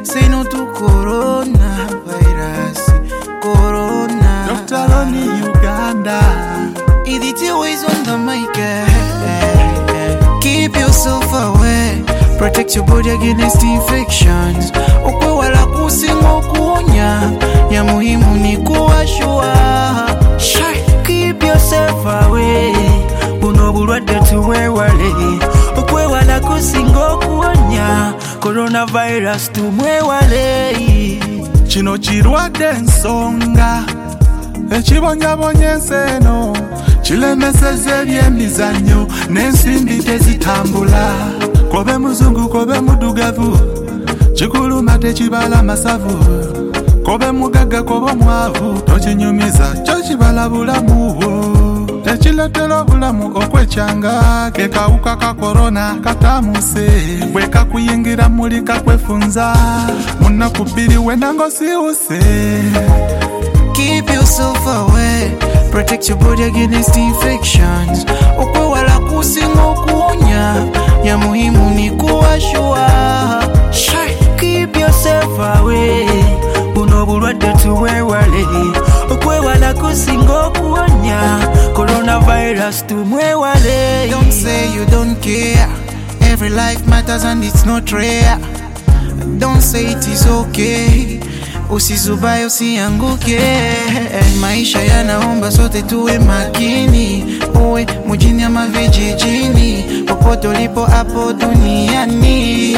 Say no to coronavirus. Corona. Dr. Ronnie Uganda. EDTO is on the mic. Keep yourself away. Protect your body against infections. Okwe wala kusingo kuonya. Ya muhimu ni kuwashua. Keep yourself away. Buno bulwadde tuwewale. Okwe wala kusingo kuonya. Coronavirus tumwewale. Kino kirwadde ensonga ekibonyabonye enseno kilemeseza ebyemizannyo n'ensimbi tezitambula. Kobe muzungu kobe mudugavu kikuluma tekibala masavu. Kobe mugagga kobe mwavu tokinyumiza kyo kibala bulamu bwo. Ekiletera obulamu okwekyanga ke kawuka ka korona katamuse bwe kakuyingira muli kakwefunza munaku bbiri wenango siwuse. Keep yourself away. Protect your body against infections. Okwe wala kusingo kuonya. Ya muhimu ni kuwashua. Keep yourself away. Buno bulwadde tuwewale. Okwe wala kusingo kuonya. Coronavirus tumwewale. Don't say you don't care. Every life matters and it's not rare. Don't say it is okay. Usizubaye usianguke. Maisha yanaomba sote tuwe makini. Uwe mjini ama vijijini. Popote ulipo hapo duniani.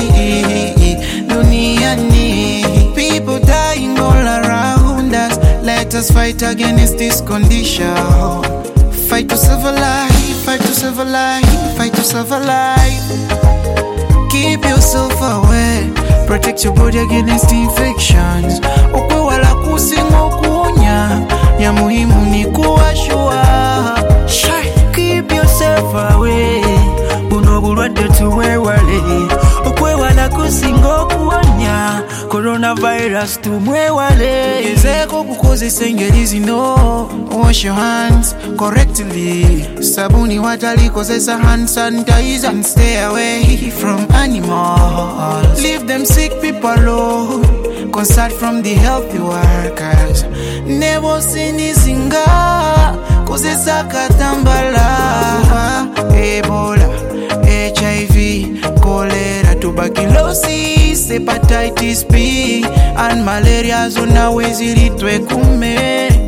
Duniani. People dying all around us. Let us fight against this condition. Fight to save a life. Fight to save a life. Fight to save a life. Keep yourself away. Protect your body against infections. Okwe wala kusingo kuonya. Ya muhimu ni kuwashua. Keep yourself away. Buno bulwadde tuwewale. Okwe wala kusingo kuonya. Coronavirus tumwewale. Gezeko kukozesa engeri zino. Wash your hands correctly. Sabuni watalikozesa hand sanitizer. And stay away from animals. Leave them sick people alone. Consult from the healthy workers. Nebo sinizinga kozesa katambala. Ebola, HIV, cholera, tuberculosis, hepatitis B and malaria zona wezilitwe kume.